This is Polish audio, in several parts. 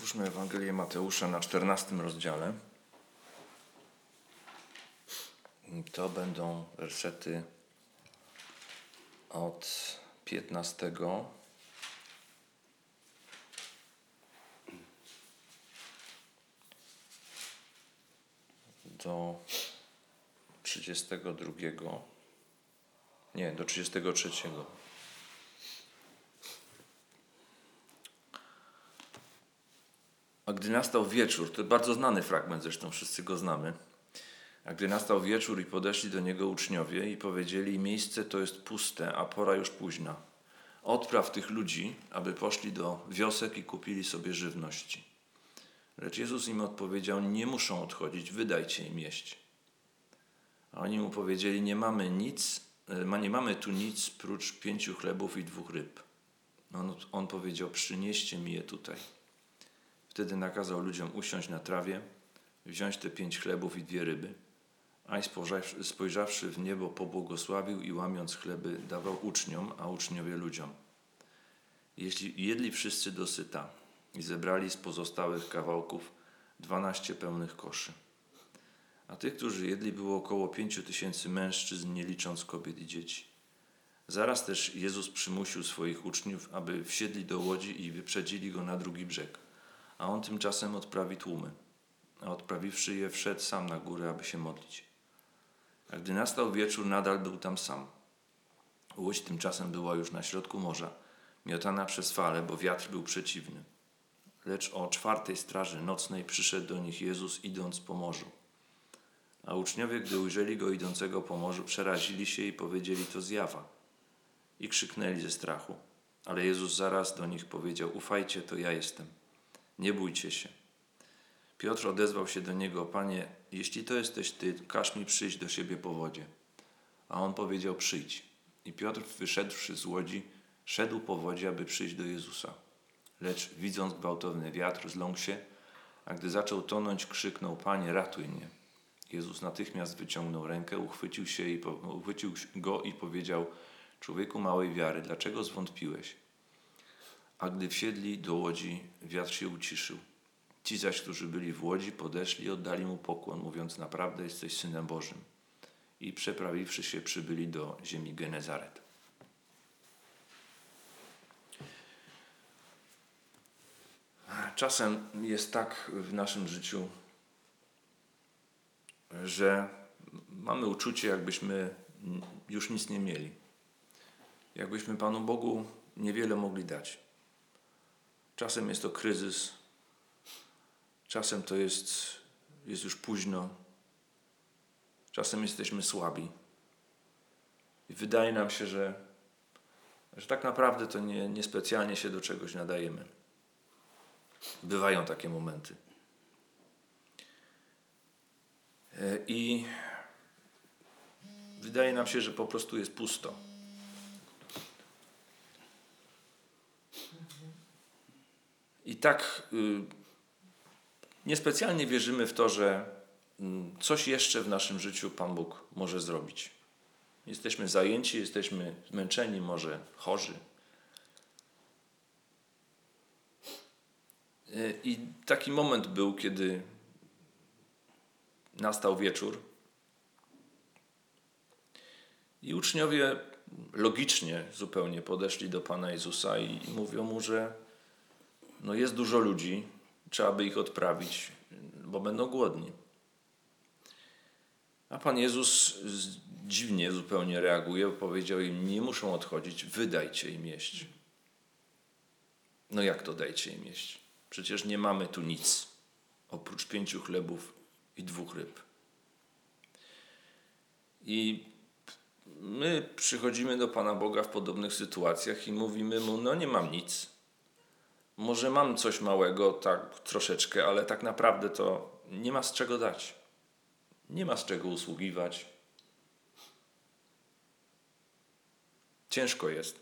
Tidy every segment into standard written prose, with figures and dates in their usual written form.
Otwórzmy Ewangelię Mateusza na 14 rozdziale. To będą wersety od 15 do 32. Nie, do 33. A gdy nastał wieczór, to bardzo znany fragment, zresztą wszyscy go znamy. A gdy nastał wieczór i podeszli do niego uczniowie i powiedzieli: miejsce to jest puste, a pora już późna. Odpraw tych ludzi, aby poszli do wiosek i kupili sobie żywności. Lecz Jezus im odpowiedział: nie muszą odchodzić, wydajcie im jeść. A oni mu powiedzieli: nie mamy tu nic prócz 5 chlebów i 2 ryb. On powiedział: przynieście mi je tutaj. Wtedy nakazał ludziom usiąść na trawie, wziąć te 5 chlebów i 2 ryby, a spojrzawszy w niebo, pobłogosławił i łamiąc chleby dawał uczniom, a uczniowie ludziom. Jedli wszyscy dosyta i zebrali z pozostałych kawałków 12 pełnych koszy. A tych, którzy jedli, było około 5000 mężczyzn, nie licząc kobiet i dzieci. Zaraz też Jezus przymusił swoich uczniów, aby wsiedli do łodzi i wyprzedzili go na drugi brzeg, a on tymczasem odprawi tłumy. A odprawiwszy je, wszedł sam na górę, aby się modlić. A gdy nastał wieczór, nadal był tam sam. Łódź tymczasem była już na środku morza, miotana przez fale, bo wiatr był przeciwny. Lecz o 4 straży nocnej przyszedł do nich Jezus, idąc po morzu. A uczniowie, gdy ujrzeli go idącego po morzu, przerazili się i powiedzieli: to zjawa. I krzyknęli ze strachu. Ale Jezus zaraz do nich powiedział: ufajcie, to ja jestem. Nie bójcie się. Piotr odezwał się do niego: Panie, jeśli to jesteś Ty, każ mi przyjść do siebie po wodzie. A on powiedział: przyjdź. I Piotr, wyszedłszy z łodzi, szedł po wodzie, aby przyjść do Jezusa. Lecz widząc gwałtowny wiatr, zląkł się, a gdy zaczął tonąć, krzyknął: Panie, ratuj mnie. Jezus natychmiast wyciągnął rękę, uchwycił go i powiedział: człowieku małej wiary, dlaczego zwątpiłeś? A gdy wsiedli do łodzi, wiatr się uciszył. Ci zaś, którzy byli w łodzi, podeszli i oddali mu pokłon, mówiąc: naprawdę jesteś Synem Bożym. I przeprawiwszy się, przybyli do ziemi Genezaret. Czasem jest tak w naszym życiu, że mamy uczucie, jakbyśmy już nic nie mieli. Jakbyśmy Panu Bogu niewiele mogli dać. Czasem jest to kryzys, czasem to jest już późno, czasem jesteśmy słabi. I wydaje nam się, że tak naprawdę to niespecjalnie się do czegoś nadajemy. Bywają takie momenty. I wydaje nam się, że po prostu jest pusto. I tak niespecjalnie wierzymy w to, że coś jeszcze w naszym życiu Pan Bóg może zrobić. Jesteśmy zajęci, jesteśmy zmęczeni, może chorzy. I taki moment był, kiedy nastał wieczór i uczniowie logicznie zupełnie podeszli do Pana Jezusa i mówią mu, że jest dużo ludzi, trzeba by ich odprawić, bo będą głodni. A Pan Jezus dziwnie zupełnie reaguje, powiedział im: nie muszą odchodzić, wydajcie im jeść. Jak to dajcie im jeść? Przecież nie mamy tu nic, oprócz 5 chlebów i 2 ryb. I my przychodzimy do Pana Boga w podobnych sytuacjach i mówimy mu: nie mam nic. Może mam coś małego, tak troszeczkę, ale tak naprawdę to nie ma z czego dać. Nie ma z czego usługiwać. Ciężko jest.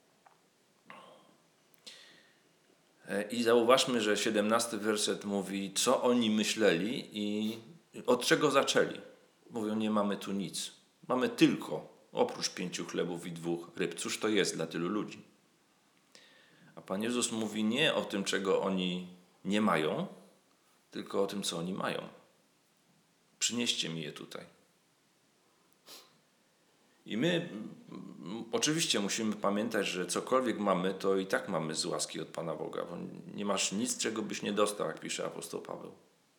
I zauważmy, że 17 werset mówi, co oni myśleli i od czego zaczęli. Mówią: nie mamy tu nic. Mamy tylko, oprócz 5 chlebów i 2 ryb. Cóż to jest dla tylu ludzi? A Pan Jezus mówi nie o tym, czego oni nie mają, tylko o tym, co oni mają. Przynieście mi je tutaj. I my oczywiście musimy pamiętać, że cokolwiek mamy, to i tak mamy z łaski od Pana Boga, bo nie masz nic, czego byś nie dostał, jak pisze apostoł Paweł.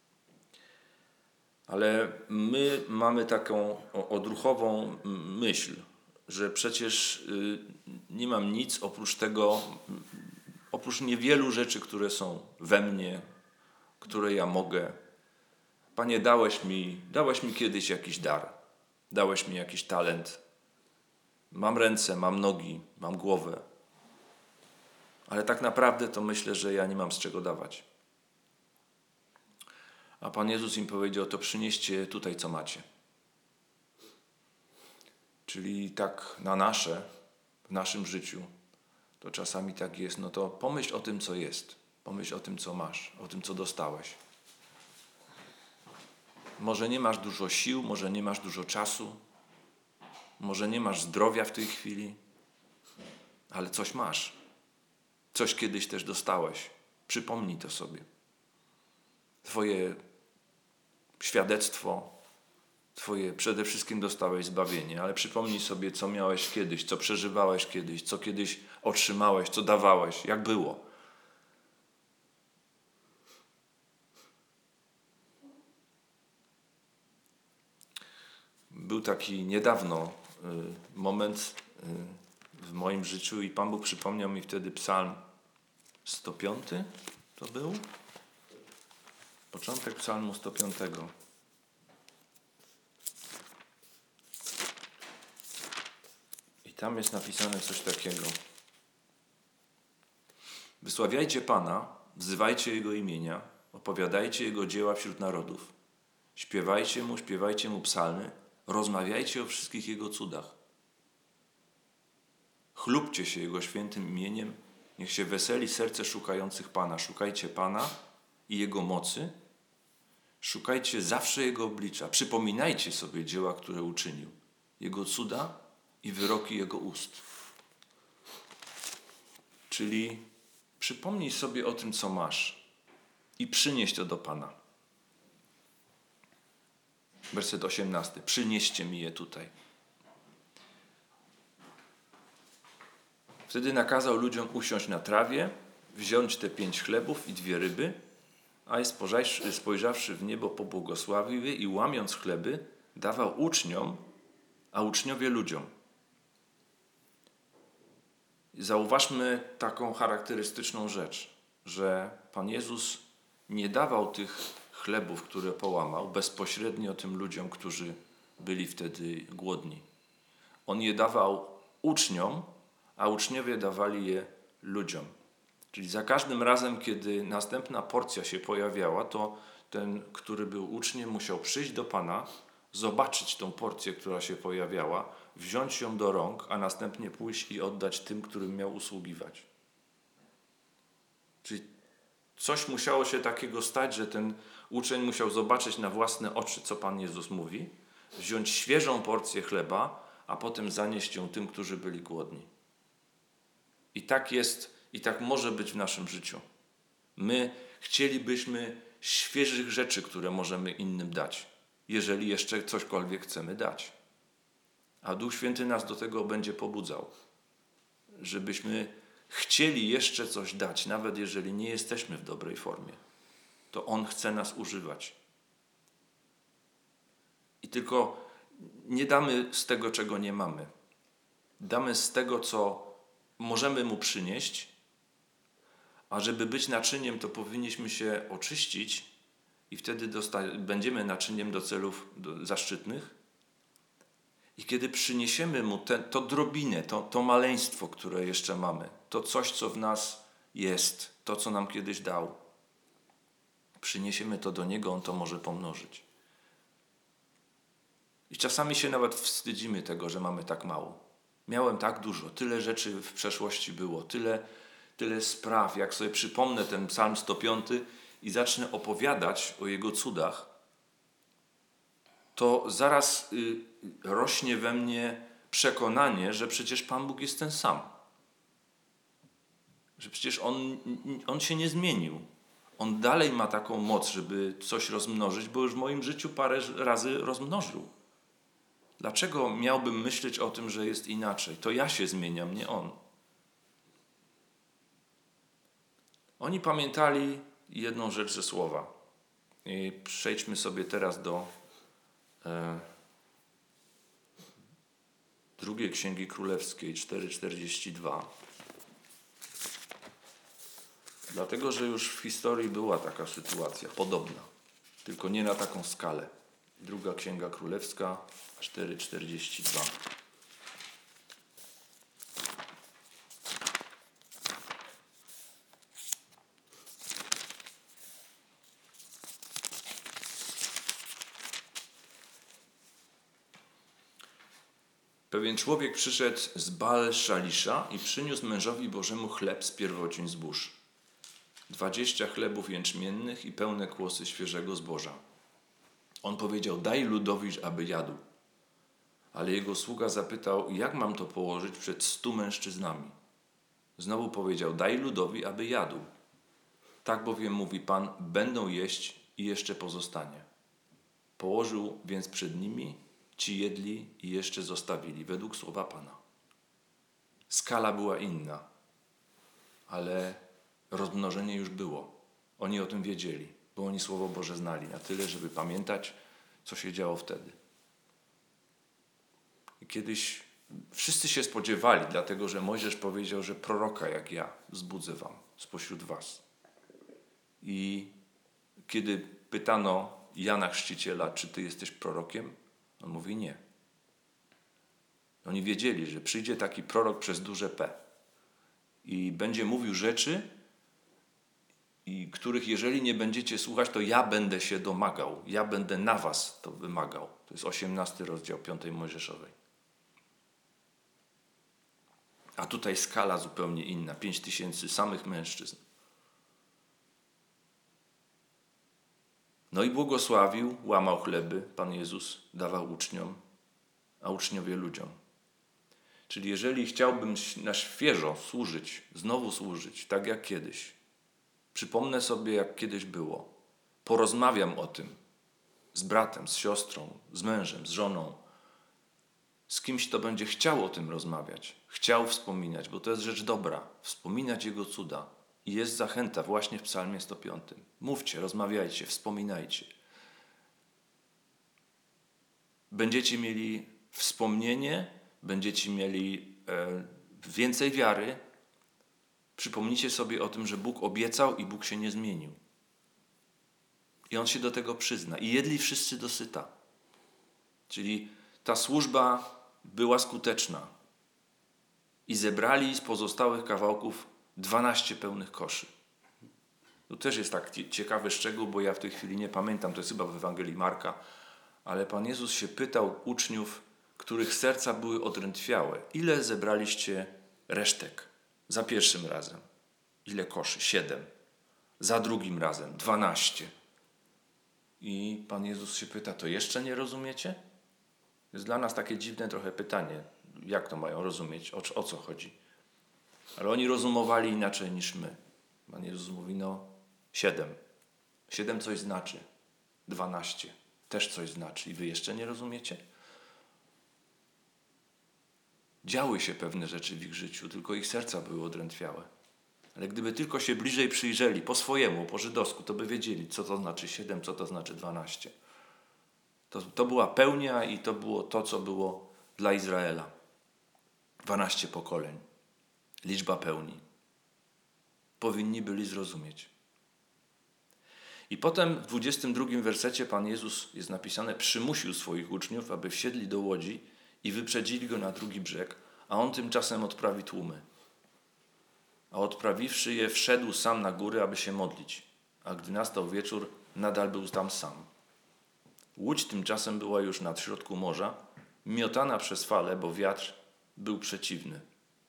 Ale my mamy taką odruchową myśl, że przecież nie mam nic oprócz tego, oprócz niewielu rzeczy, które są we mnie, które ja mogę. Panie, dałeś mi kiedyś jakiś dar, dałeś mi jakiś talent. Mam ręce, mam nogi, mam głowę. Ale tak naprawdę to myślę, że ja nie mam z czego dawać. A Pan Jezus im powiedział, to przynieście tutaj, co macie. Czyli tak w naszym życiu, to czasami tak jest, no to pomyśl o tym, co jest. Pomyśl o tym, co masz, o tym, co dostałeś. Może nie masz dużo sił, może nie masz dużo czasu, może nie masz zdrowia w tej chwili, ale coś masz. Coś kiedyś też dostałeś. Przypomnij to sobie. Twoje świadectwo, przede wszystkim dostałeś zbawienie, ale przypomnij sobie, co miałeś kiedyś, co przeżywałeś kiedyś, co kiedyś otrzymałeś, co dawałeś, jak było. Był taki niedawno moment w moim życiu i Pan Bóg przypomniał mi wtedy Psalm 105, to był? Początek Psalmu 105. I tam jest napisane coś takiego. Wysławiajcie Pana, wzywajcie Jego imienia, opowiadajcie Jego dzieła wśród narodów. Śpiewajcie Mu psalmy, rozmawiajcie o wszystkich Jego cudach. Chlubcie się Jego świętym imieniem, niech się weseli serce szukających Pana. Szukajcie Pana i Jego mocy, szukajcie zawsze Jego oblicza. Przypominajcie sobie dzieła, które uczynił, Jego cuda i wyroki Jego ust. Czyli przypomnij sobie o tym, co masz i przynieś to do Pana. Werset 18. Przynieście mi je tutaj. Wtedy nakazał ludziom usiąść na trawie, wziąć te 5 chlebów i 2 ryby, a spojrzawszy w niebo, pobłogosławił je i łamiąc chleby, dawał uczniom, a uczniowie ludziom. Zauważmy taką charakterystyczną rzecz, że Pan Jezus nie dawał tych chlebów, które połamał, bezpośrednio tym ludziom, którzy byli wtedy głodni. On je dawał uczniom, a uczniowie dawali je ludziom. Czyli za każdym razem, kiedy następna porcja się pojawiała, to ten, który był uczniem, musiał przyjść do Pana, zobaczyć tą porcję, która się pojawiała, wziąć ją do rąk, a następnie pójść i oddać tym, którym miał usługiwać. Czyli coś musiało się takiego stać, że ten uczeń musiał zobaczyć na własne oczy, co Pan Jezus mówi, wziąć świeżą porcję chleba, a potem zanieść ją tym, którzy byli głodni. I tak jest, i tak może być w naszym życiu. My chcielibyśmy świeżych rzeczy, które możemy innym dać, jeżeli jeszcze cośkolwiek chcemy dać. A Duch Święty nas do tego będzie pobudzał, żebyśmy chcieli jeszcze coś dać, nawet jeżeli nie jesteśmy w dobrej formie. To On chce nas używać. I tylko nie damy z tego, czego nie mamy. Damy z tego, co możemy Mu przynieść, a żeby być naczyniem, to powinniśmy się oczyścić i wtedy będziemy naczyniem do celów zaszczytnych. I kiedy przyniesiemy Mu to drobinę, to maleństwo, które jeszcze mamy, to coś, co w nas jest, to, co nam kiedyś dał, przyniesiemy to do Niego, On to może pomnożyć. I czasami się nawet wstydzimy tego, że mamy tak mało. Miałem tak dużo, tyle rzeczy w przeszłości było, tyle spraw. Jak sobie przypomnę ten Psalm 105 i zacznę opowiadać o Jego cudach, to zaraz rośnie we mnie przekonanie, że przecież Pan Bóg jest ten sam. Że przecież On się nie zmienił. On dalej ma taką moc, żeby coś rozmnożyć, bo już w moim życiu parę razy rozmnożył. Dlaczego miałbym myśleć o tym, że jest inaczej? To ja się zmieniam, nie on. Oni pamiętali jedną rzecz ze słowa. I przejdźmy sobie teraz do drugiej Księgi Królewskiej 4:42. Dlatego, że już w historii była taka sytuacja, podobna, tylko nie na taką skalę. Druga Księga Królewska 4:42. Pewien człowiek przyszedł z Baal-Szalisza i przyniósł mężowi Bożemu chleb z pierwocin zbóż. 20 chlebów jęczmiennych i pełne kłosy świeżego zboża. On powiedział, daj ludowi, aby jadł. Ale jego sługa zapytał, jak mam to położyć przed 100 mężczyznami? Znowu powiedział, daj ludowi, aby jadł. Tak bowiem, mówi Pan, będą jeść i jeszcze pozostanie. Położył więc przed nimi, ci jedli i jeszcze zostawili, według słowa Pana. Skala była inna, ale rozmnożenie już było. Oni o tym wiedzieli, bo oni Słowo Boże znali na tyle, żeby pamiętać, co się działo wtedy. I kiedyś wszyscy się spodziewali, dlatego że Mojżesz powiedział, że proroka jak ja wzbudzę wam spośród was. I kiedy pytano Jana Chrzciciela, czy ty jesteś prorokiem? On mówi nie. Oni wiedzieli, że przyjdzie taki prorok przez duże P i będzie mówił rzeczy, których jeżeli nie będziecie słuchać, to ja będę się domagał. Ja będę na was to wymagał. To jest 18 rozdział 5 Mojżeszowej. A tutaj skala zupełnie inna. 5000 samych mężczyzn. No i błogosławił, łamał chleby, Pan Jezus dawał uczniom, a uczniowie ludziom. Czyli jeżeli chciałbym na świeżo służyć, znowu służyć, tak jak kiedyś, przypomnę sobie, jak kiedyś było, porozmawiam o tym z bratem, z siostrą, z mężem, z żoną, z kimś, kto będzie chciał o tym rozmawiać, chciał wspominać, bo to jest rzecz dobra, wspominać Jego cuda. I jest zachęta właśnie w Psalmie 105. Mówcie, rozmawiajcie, wspominajcie. Będziecie mieli wspomnienie, będziecie mieli więcej wiary. Przypomnijcie sobie o tym, że Bóg obiecał i Bóg się nie zmienił. I On się do tego przyzna. I jedli wszyscy dosyta. Czyli ta służba była skuteczna. I zebrali z pozostałych kawałków 12 pełnych koszy. To też jest tak ciekawy szczegół, bo ja w tej chwili nie pamiętam, to jest chyba w Ewangelii Marka, ale Pan Jezus się pytał uczniów, których serca były odrętwiałe, ile zebraliście resztek za pierwszym razem? Ile koszy? 7. Za drugim razem 12. I Pan Jezus się pyta, to jeszcze nie rozumiecie? To jest dla nas takie dziwne trochę pytanie, jak to mają rozumieć, o co chodzi? Ale oni rozumowali inaczej niż my. Pan Jezus mówi, 7. 7 coś znaczy. 12 też coś znaczy. I wy jeszcze nie rozumiecie? Działy się pewne rzeczy w ich życiu, tylko ich serca były odrętwiałe. Ale gdyby tylko się bliżej przyjrzeli, po swojemu, po żydowsku, to by wiedzieli, co to znaczy 7, co to znaczy 12. To była pełnia i to było to, co było dla Izraela. 12 pokoleń. Liczba pełni. Powinni byli zrozumieć. I potem w 22 wersecie Pan Jezus, jest napisane, przymusił swoich uczniów, aby wsiedli do łodzi i wyprzedzili go na drugi brzeg, a on tymczasem odprawi tłumy. A odprawiwszy je, wszedł sam na górę, aby się modlić. A gdy nastał wieczór, nadal był tam sam. Łódź tymczasem była już nad środku morza, miotana przez fale, bo wiatr był przeciwny.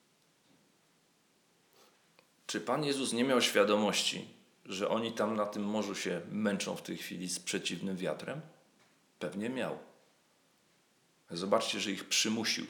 Czy Pan Jezus nie miał świadomości, że oni tam na tym morzu się męczą w tej chwili z przeciwnym wiatrem? Pewnie miał. Zobaczcie, że ich przymusił,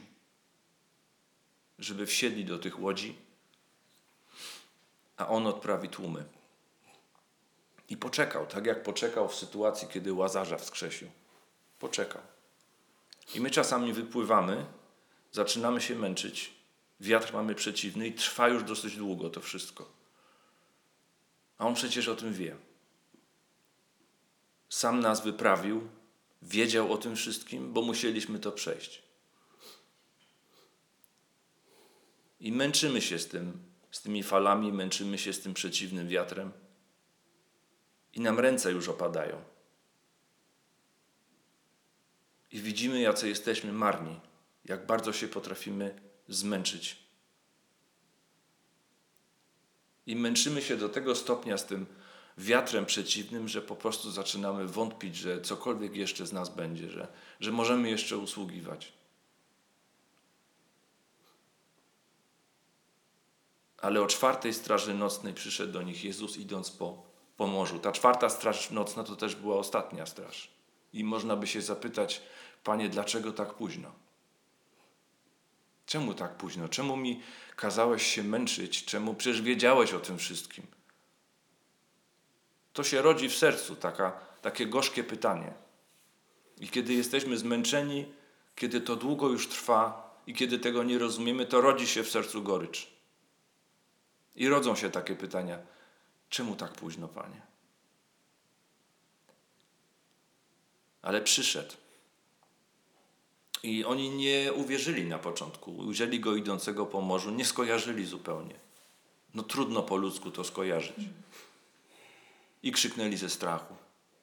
żeby wsiedli do tych łodzi, a on odprawi tłumy. I poczekał, tak jak poczekał w sytuacji, kiedy Łazarza wskrzesił. Poczekał. I my czasami wypływamy, zaczynamy się męczyć, wiatr mamy przeciwny i trwa już dosyć długo to wszystko. A on przecież o tym wie. Sam nas wyprawił, wiedział o tym wszystkim, bo musieliśmy to przejść. I męczymy się z tymi falami, męczymy się z tym przeciwnym wiatrem. I nam ręce już opadają. I widzimy, jacy jesteśmy marni, jak bardzo się potrafimy zmęczyć. I męczymy się do tego stopnia z tym wiatrem przeciwnym, że po prostu zaczynamy wątpić, że cokolwiek jeszcze z nas będzie, że możemy jeszcze usługiwać. Ale o 4 straży nocnej przyszedł do nich Jezus, idąc po morzu. Ta 4 straż nocna to też była ostatnia straż. I można by się zapytać, Panie, dlaczego tak późno? Czemu tak późno? Czemu mi kazałeś się męczyć? Czemu? Przecież wiedziałeś o tym wszystkim. To się rodzi w sercu, takie gorzkie pytanie. I kiedy jesteśmy zmęczeni, kiedy to długo już trwa i kiedy tego nie rozumiemy, to rodzi się w sercu gorycz. I rodzą się takie pytania. Czemu tak późno, Panie? Ale przyszedł. I oni nie uwierzyli na początku. Ujrzeli go idącego po morzu, nie skojarzyli zupełnie. No trudno po ludzku to skojarzyć. I krzyknęli ze strachu.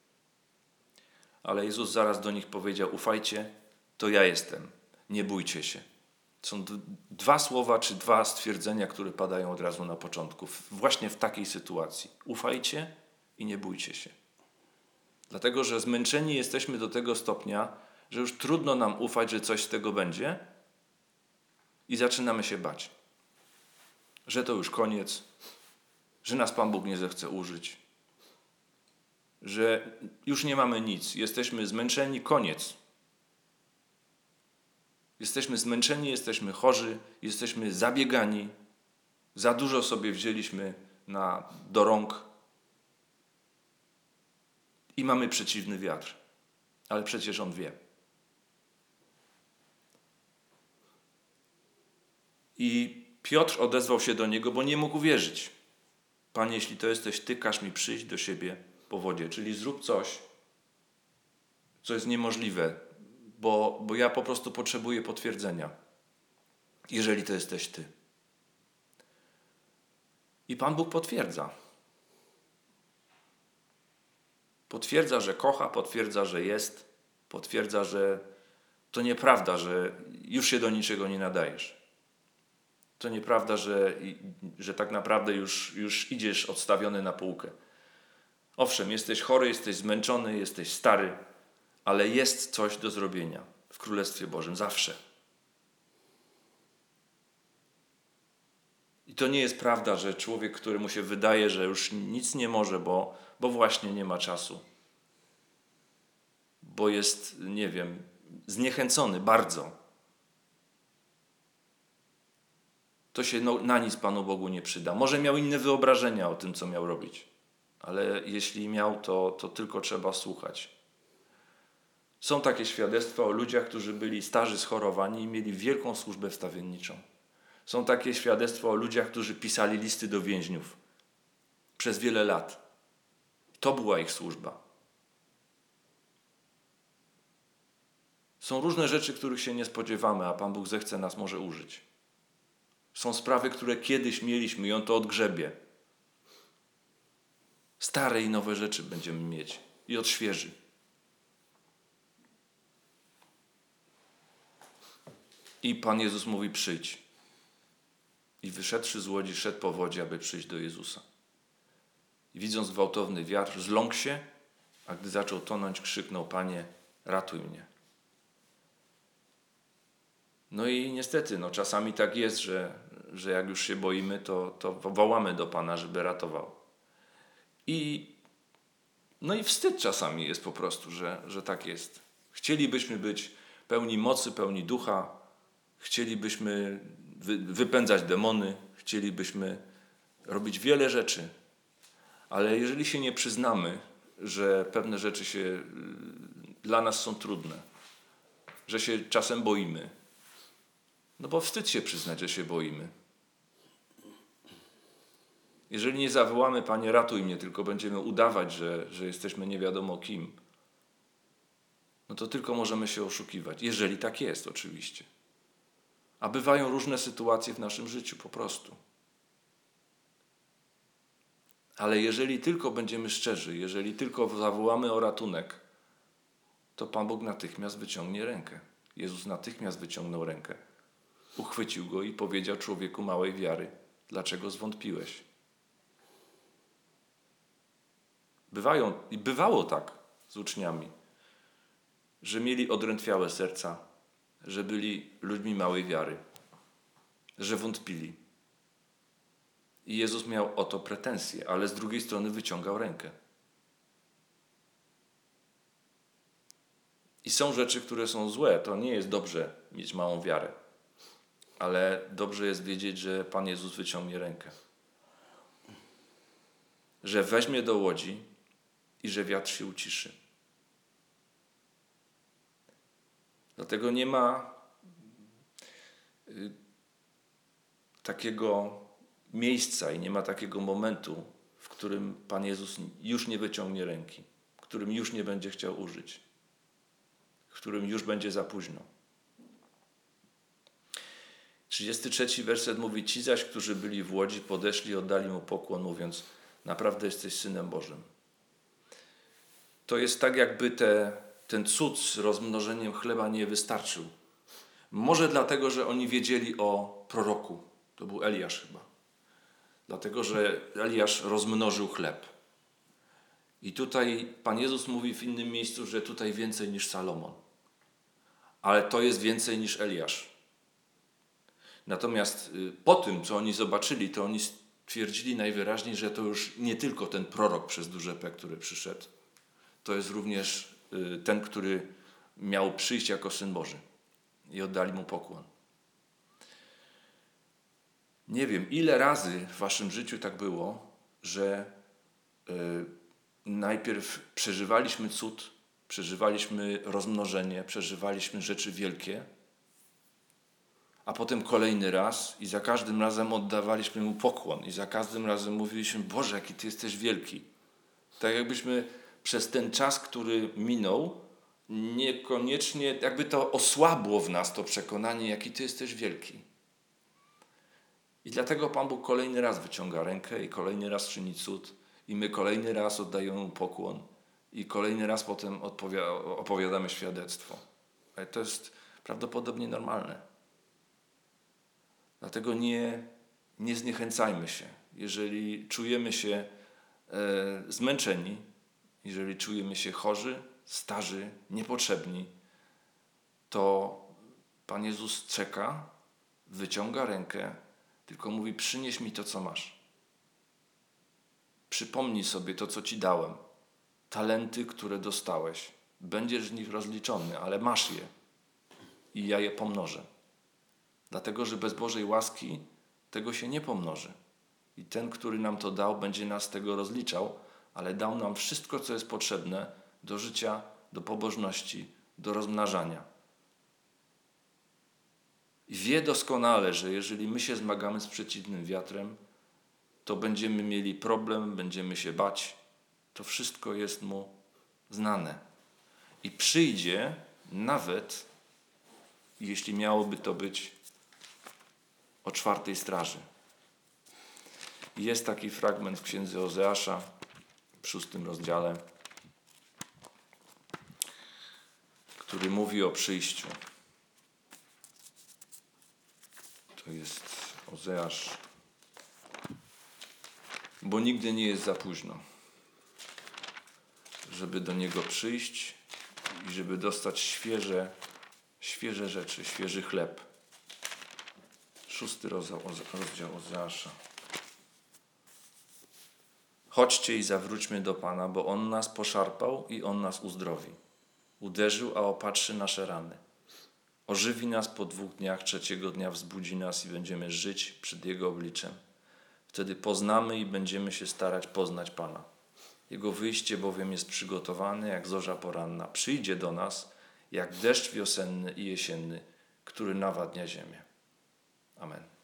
Ale Jezus zaraz do nich powiedział, ufajcie, to ja jestem, nie bójcie się. Są 2 słowa czy 2 stwierdzenia, które padają od razu na początku. Właśnie w takiej sytuacji. Ufajcie i nie bójcie się. Dlatego, że zmęczeni jesteśmy do tego stopnia, że już trudno nam ufać, że coś z tego będzie i zaczynamy się bać. Że to już koniec, że nas Pan Bóg nie zechce użyć, że już nie mamy nic, jesteśmy zmęczeni, koniec. Jesteśmy zmęczeni, jesteśmy chorzy, jesteśmy zabiegani, za dużo sobie wzięliśmy do rąk i mamy przeciwny wiatr. Ale przecież On wie. I Piotr odezwał się do Niego, bo nie mógł uwierzyć. Panie, jeśli to jesteś Ty, każ mi przyjść do siebie po wodzie. Czyli zrób coś, co jest niemożliwe, bo ja po prostu potrzebuję potwierdzenia, jeżeli to jesteś Ty. I Pan Bóg potwierdza. Potwierdza, że kocha, potwierdza, że jest, potwierdza, że to nieprawda, że już się do niczego nie nadajesz. To nieprawda, że tak naprawdę już idziesz odstawiony na półkę. Owszem, jesteś chory, jesteś zmęczony, jesteś stary, ale jest coś do zrobienia w Królestwie Bożym zawsze. I to nie jest prawda, że człowiek, któremu się wydaje, że już nic nie może, bo właśnie nie ma czasu. Bo jest, nie wiem, zniechęcony bardzo. To się na nic Panu Bogu nie przyda. Może miał inne wyobrażenia o tym, co miał robić. Ale jeśli miał, to tylko trzeba słuchać. Są takie świadectwa o ludziach, którzy byli starzy, schorowani i mieli wielką służbę wstawienniczą. Są takie świadectwa o ludziach, którzy pisali listy do więźniów przez wiele lat. To była ich służba. Są różne rzeczy, których się nie spodziewamy, a Pan Bóg zechce nas może użyć. Są sprawy, które kiedyś mieliśmy i On to odgrzebie. Stare i nowe rzeczy będziemy mieć i odświeży. I Pan Jezus mówi, przyjdź. I wyszedłszy z łodzi, szedł po wodzie, aby przyjść do Jezusa. I widząc gwałtowny wiatr, zląkł się, a gdy zaczął tonąć, krzyknął, Panie, ratuj mnie. No i niestety, czasami tak jest, że jak już się boimy, to wołamy do Pana, żeby ratował. I wstyd czasami jest po prostu, że tak jest. Chcielibyśmy być pełni mocy, pełni ducha, chcielibyśmy wypędzać demony, chcielibyśmy robić wiele rzeczy, Ale jeżeli się nie przyznamy, że pewne rzeczy dla nas są trudne, że się czasem boimy, no bo wstyd się przyznać, że się boimy. Jeżeli nie zawołamy, Panie, ratuj mnie, tylko będziemy udawać, że jesteśmy nie wiadomo kim, no to tylko możemy się oszukiwać. Jeżeli tak jest, oczywiście. A bywają różne sytuacje w naszym życiu, po prostu. Ale jeżeli tylko będziemy szczerzy, jeżeli tylko zawołamy o ratunek, to Pan Bóg natychmiast wyciągnie rękę. Jezus natychmiast wyciągnął rękę. Uchwycił go i powiedział: człowieku małej wiary, dlaczego zwątpiłeś? Bywało tak z uczniami, że mieli odrętwiałe serca, że byli ludźmi małej wiary, że wątpili. I Jezus miał o to pretensje, ale z drugiej strony wyciągał rękę. I są rzeczy, które są złe. To nie jest dobrze mieć małą wiarę. Ale dobrze jest wiedzieć, że Pan Jezus wyciągnie rękę. Że weźmie do łodzi i że wiatr się uciszy. Dlatego nie ma takiego miejsca i nie ma takiego momentu, w którym Pan Jezus już nie wyciągnie ręki, w którym już nie będzie chciał użyć, w którym już będzie za późno. 33 werset mówi: ci zaś, którzy byli w łodzi, podeszli i oddali mu pokłon, mówiąc: naprawdę jesteś Synem Bożym. To jest tak, jakby ten cud z rozmnożeniem chleba nie wystarczył. Może dlatego, że oni wiedzieli o proroku. To był Eliasz chyba. Dlatego, że Eliasz rozmnożył chleb. I tutaj Pan Jezus mówi w innym miejscu, że tutaj więcej niż Salomon. Ale to jest więcej niż Eliasz. Natomiast po tym, co oni zobaczyli, to oni stwierdzili najwyraźniej, że to już nie tylko ten prorok przez duże P, który przyszedł. To jest również ten, który miał przyjść jako Syn Boży. I oddali mu pokłon. Nie wiem, ile razy w waszym życiu tak było, że najpierw przeżywaliśmy cud, przeżywaliśmy rozmnożenie, przeżywaliśmy rzeczy wielkie, a potem kolejny raz i za każdym razem oddawaliśmy mu pokłon i za każdym razem mówiliśmy: Boże, jaki Ty jesteś wielki. Tak jakbyśmy przez ten czas, który minął, niekoniecznie jakby to osłabło w nas to przekonanie, jaki Ty jesteś wielki. I dlatego Pan Bóg kolejny raz wyciąga rękę i kolejny raz czyni cud i my kolejny raz oddajemy mu pokłon i kolejny raz potem opowiadamy świadectwo. Ale to jest prawdopodobnie normalne. Dlatego nie zniechęcajmy się. Jeżeli czujemy się zmęczeni, jeżeli czujemy się chorzy, starzy, niepotrzebni, to Pan Jezus czeka, wyciąga rękę, tylko mówi: przynieś mi to, co masz. Przypomnij sobie to, co Ci dałem. Talenty, które dostałeś. Będziesz z nich rozliczony, ale masz je. I ja je pomnożę. Dlatego, że bez Bożej łaski tego się nie pomnoży. I ten, który nam to dał, będzie nas z tego rozliczał, ale dał nam wszystko, co jest potrzebne do życia, do pobożności, do rozmnażania. I wie doskonale, że jeżeli my się zmagamy z przeciwnym wiatrem, to będziemy mieli problem, będziemy się bać. To wszystko jest mu znane. I przyjdzie nawet, jeśli miałoby to być o 4 straży. Jest taki fragment w księdze Ozeasza w 6 rozdziale, który mówi o przyjściu. To jest Ozeasz. Bo nigdy nie jest za późno, żeby do Niego przyjść i żeby dostać świeże rzeczy, świeży chleb. 6 rozdział Ozeasza. Chodźcie i zawróćmy do Pana, bo On nas poszarpał i On nas uzdrowi. Uderzył, a opatrzy nasze rany. Ożywi nas po 2 dniach, 3 dnia wzbudzi nas i będziemy żyć przed Jego obliczem. Wtedy poznamy i będziemy się starać poznać Pana. Jego wyjście bowiem jest przygotowane jak zorza poranna. Przyjdzie do nas jak deszcz wiosenny i jesienny, który nawadnia ziemię. Amen.